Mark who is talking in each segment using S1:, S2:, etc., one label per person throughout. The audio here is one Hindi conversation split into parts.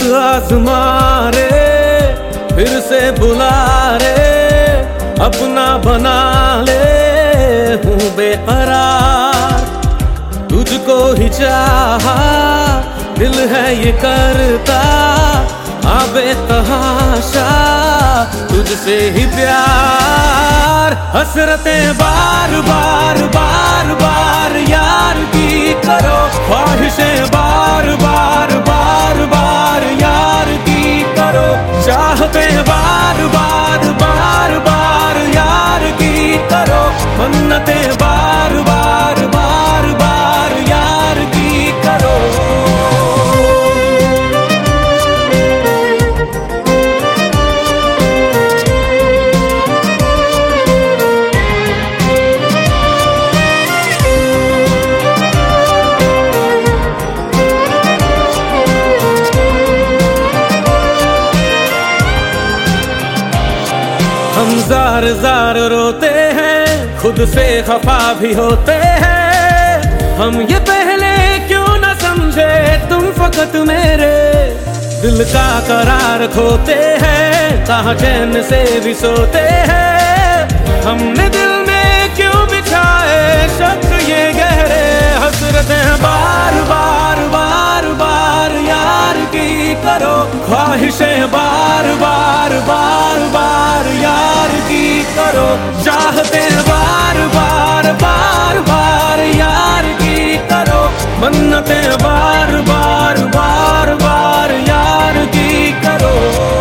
S1: आजमा रे, फिर से बुला रे, अपना बना ले, हूँ बेकरार, तुझको ही चाहा, दिल है ये करता, आबे तहाशा, तुझसे ही प्यार, हसरतें बार बार बार बार यार की करो, ख्वाहिशें बार बार बार बार यार की करो, चाहतें बार बार बार बार यार की करो, मन्नतें बार बार बार बार यार की करो। हम जार जार रोते हैं, खुद से खफा भी होते हैं, हम ये पहले क्यों न समझे, तुम फकत मेरे दिल का करार खोते हैं, कहाँ चैन से भी सोते हैं, हमने दिल में क्यों बिछाए शक ये गहरे, हसरतें बार बार बार बार यार की करो, ख्वाहिशें बार बार बार बार यार की करो, चाहते बार बार बार बार यार की करो, मन्नतें बार बार बार बार यार की करो।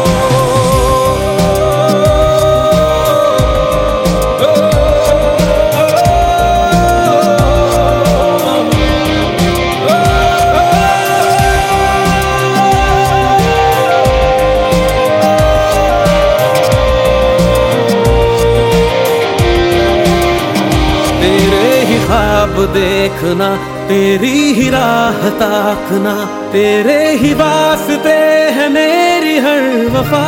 S1: ख्वाब देखना, तेरी ही राह ताकना, तेरे ही वास्ते है मेरी हर वफा,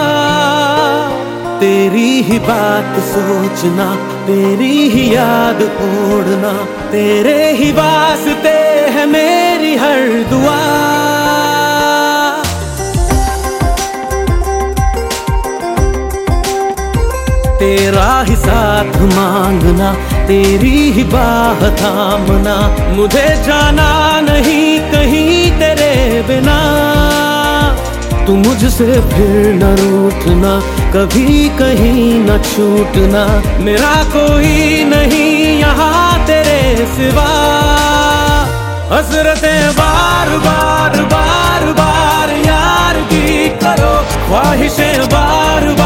S1: तेरी ही बात सोचना, तेरी ही याद ओढ़ना, तेरे ही वास्ते है मेरी हर दुआ, तेरा ही साथ मांगना, तेरी ही बाह थामना, मुझे जाना नहीं कहीं तेरे बिना, तू मुझसे फिर न रूठना, कभी कहीं न छूटना, मेरा कोई नहीं यहाँ तेरे सिवा, हसरतें बार बार बार बार यार की करो, ख्वाहिशें बार